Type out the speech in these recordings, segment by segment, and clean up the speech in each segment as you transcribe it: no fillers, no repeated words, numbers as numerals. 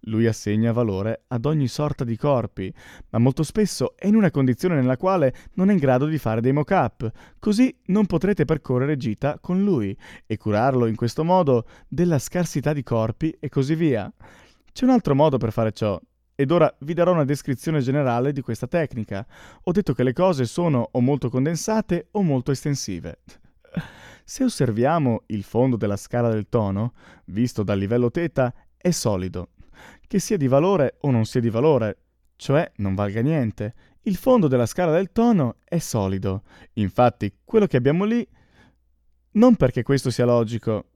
Lui assegna valore ad ogni sorta di corpi, ma molto spesso è in una condizione nella quale non è in grado di fare dei mock-up, così non potrete percorrere gita con lui e curarlo in questo modo della scarsità di corpi e così via. C'è un altro modo per fare ciò, ed ora vi darò una descrizione generale di questa tecnica. Ho detto che le cose sono o molto condensate o molto estensive. Se osserviamo il fondo della scala del tono, visto dal livello θ, è solido. Che sia di valore o non sia di valore, cioè non valga niente. Il fondo della scala del tono è solido. Infatti, quello che abbiamo lì, non perché questo sia logico,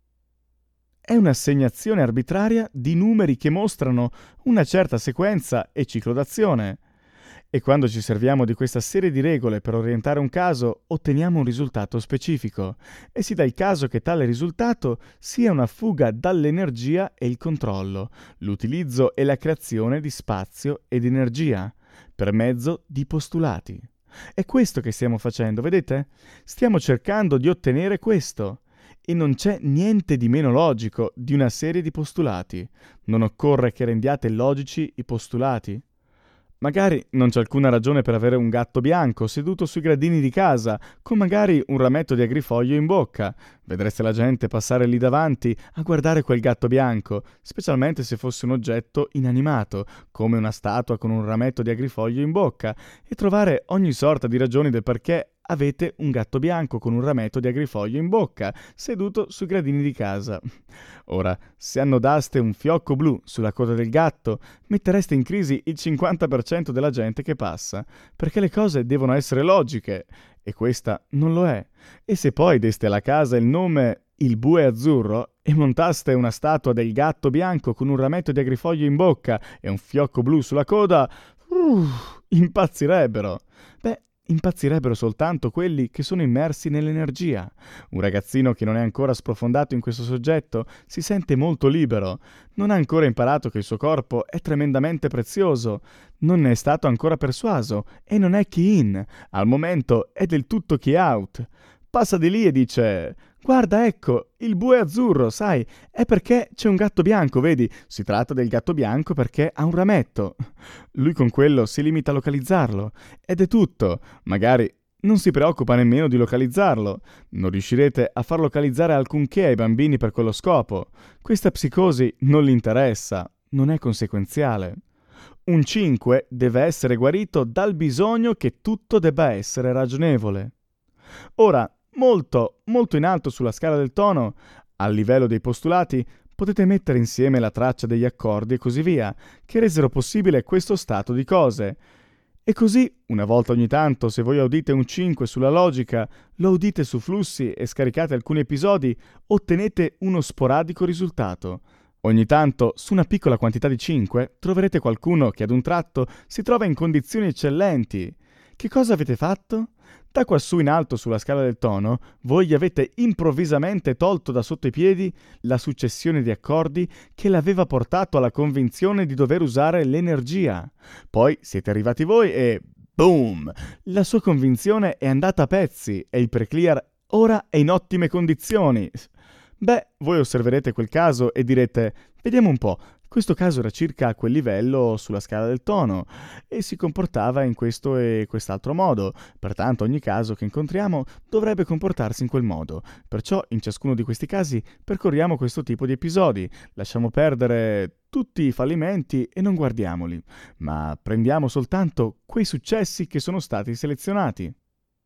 è un'assegnazione arbitraria di numeri che mostrano una certa sequenza e ciclo d'azione. E quando ci serviamo di questa serie di regole per orientare un caso, otteniamo un risultato specifico. E si dà il caso che tale risultato sia una fuga dall'energia e il controllo, l'utilizzo e la creazione di spazio ed energia, per mezzo di postulati. È questo che stiamo facendo, vedete? Stiamo cercando di ottenere questo. E non c'è niente di meno logico di una serie di postulati. Non occorre che rendiate logici i postulati. Magari non c'è alcuna ragione per avere un gatto bianco seduto sui gradini di casa, con magari un rametto di agrifoglio in bocca. Vedreste la gente passare lì davanti a guardare quel gatto bianco, specialmente se fosse un oggetto inanimato, come una statua con un rametto di agrifoglio in bocca, e trovare ogni sorta di ragioni del perché avete un gatto bianco con un rametto di agrifoglio in bocca, seduto sui gradini di casa. Ora, se annodaste un fiocco blu sulla coda del gatto, mettereste in crisi il 50% della gente che passa, perché le cose devono essere logiche, e questa non lo è. E se poi deste alla casa il nome Il Bue Azzurro e montaste una statua del gatto bianco con un rametto di agrifoglio in bocca e un fiocco blu sulla coda, impazzirebbero. Beh, impazzirebbero soltanto quelli che sono immersi nell'energia. Un ragazzino che non è ancora sprofondato in questo soggetto si sente molto libero, non ha ancora imparato che il suo corpo è tremendamente prezioso, non ne è stato ancora persuaso e non è key in, al momento è del tutto key out. Passa di lì e dice: guarda, ecco, il bue azzurro, sai, è perché c'è un gatto bianco, vedi? Si tratta del gatto bianco perché ha un rametto. Lui con quello si limita a localizzarlo, ed è tutto. Magari non si preoccupa nemmeno di localizzarlo. Non riuscirete a far localizzare alcunché ai bambini per quello scopo. Questa psicosi non li interessa, non è conseguenziale. Un 5 deve essere guarito dal bisogno che tutto debba essere ragionevole. Ora, molto, molto in alto sulla scala del tono, al livello dei postulati, potete mettere insieme la traccia degli accordi e così via, che resero possibile questo stato di cose. E così, una volta ogni tanto, se voi udite un 5 sulla logica, lo udite su flussi e scaricate alcuni episodi, ottenete uno sporadico risultato. Ogni tanto, su una piccola quantità di 5, troverete qualcuno che ad un tratto si trova in condizioni eccellenti. Che cosa avete fatto? Da quassù in alto sulla scala del tono, voi gli avete improvvisamente tolto da sotto i piedi la successione di accordi che l'aveva portato alla convinzione di dover usare l'energia. Poi siete arrivati voi e boom! La sua convinzione è andata a pezzi e il preclear ora è in ottime condizioni. Beh, voi osserverete quel caso e direte: vediamo un po'. Questo caso era circa a quel livello sulla scala del tono e si comportava in questo e quest'altro modo, pertanto ogni caso che incontriamo dovrebbe comportarsi in quel modo. Perciò in ciascuno di questi casi percorriamo questo tipo di episodi, lasciamo perdere tutti i fallimenti e non guardiamoli, ma prendiamo soltanto quei successi che sono stati selezionati.